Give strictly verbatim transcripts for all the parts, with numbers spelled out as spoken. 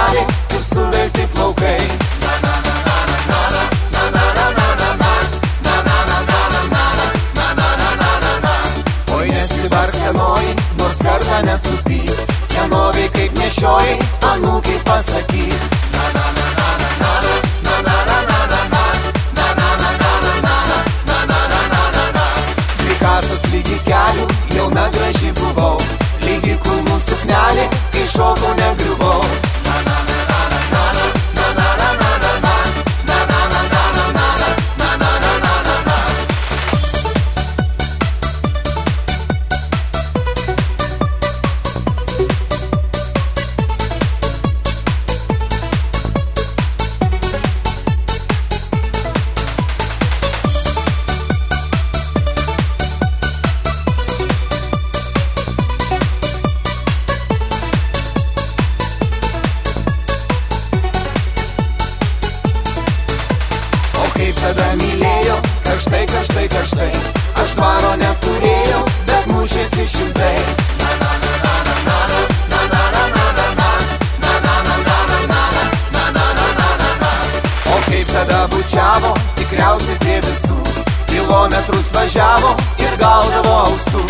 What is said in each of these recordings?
kelią ir suvelti plaukai. Oi nesibark senoji, nors kartą nesupyk, senoviai kaip nešiojai, anūkiai pasakyk. Dvikasas lygi kelių, jauna graži buvau, lygi kulnų suknelė, kai šokau negriuvau. Tada mylėjau, karštai, karštai, karštai. Aš dvaro neturėjau, bet mušėsi šimtai. O kaip tada bučiavo, tikriausiai prie visų, kilometrus važiavo ir gaudavo ausų.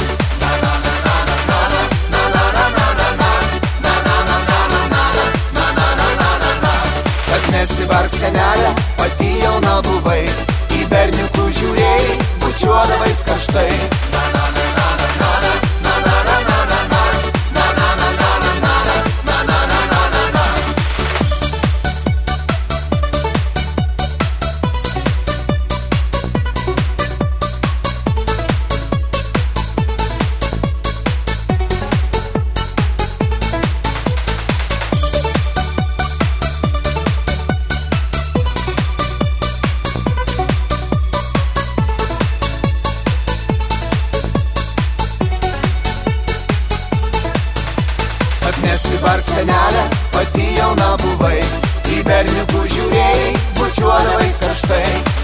Kad nesibark senelė, pati jauna buvai, į berniukų žiūrėjai, bučiuodavais karštai. Nesibark senelė, pati jauna buvai, į berniukų žiūrėjai, bučiuodavais karštai.